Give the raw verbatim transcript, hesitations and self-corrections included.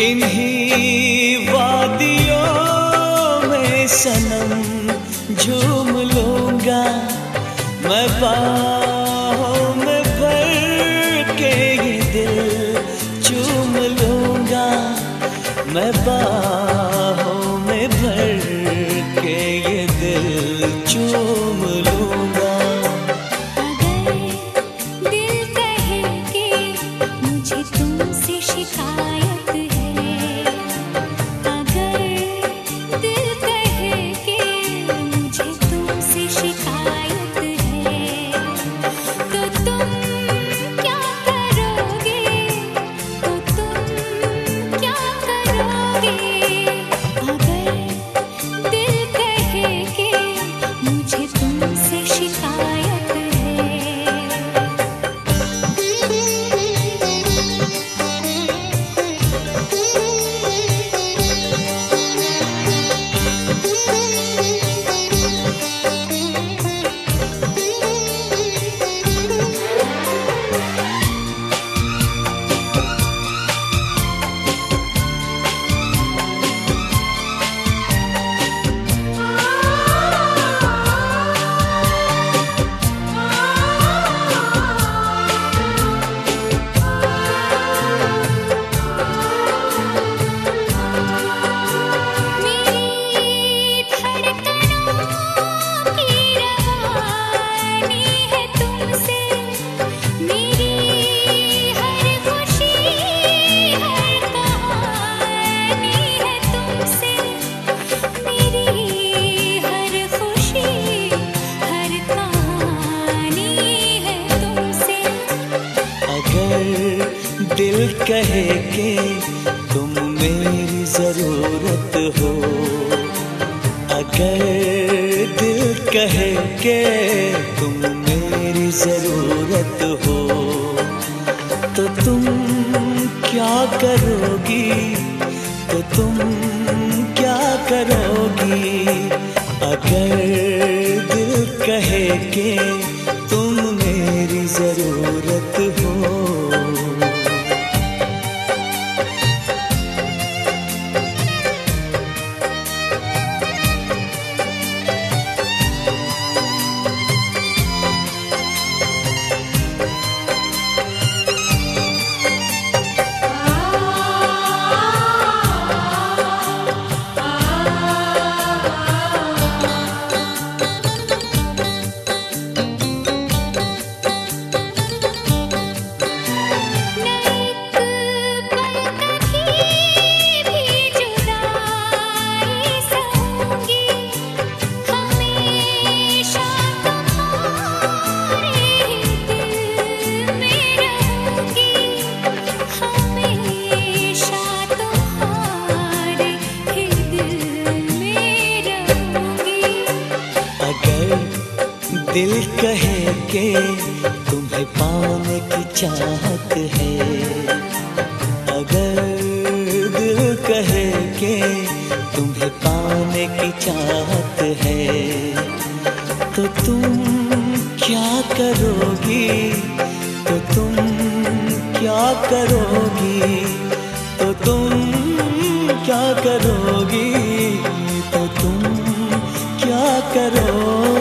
इन्हीं वादियों में सनम झूम लूंगा मैं, बाहों में भर के ये दिल चूम लूंगा मैं, बाहों में भर के ये दिल चूम लूंगा। अगर दिल कहे कि मुझे तुमसे शिकायत है, अगर दिल कहे कि मुझे तुमसे शिकायत है, तो तुम क्या करोगे, तो तुम क्या करोगे? अगर दिल कहे कि मुझे तुमसे शिकायत है। दिल कहे कि तुम मेरी जरूरत हो, अगर दिल कहे कि तुम मेरी जरूरत हो, तो तुम क्या करोगी, तो तुम क्या करोगी? अगर दिल कहे कि तुम मेरी जरूरत हो। दिल कहे कि तुम्हें पाने की चाहत है, अगर दिल कहे कि तुम्हें पाने की चाहत है, तो तुम क्या करोगी, तो तुम क्या करोगी, तो तुम क्या करोगी, तो तुम क्या करोगी?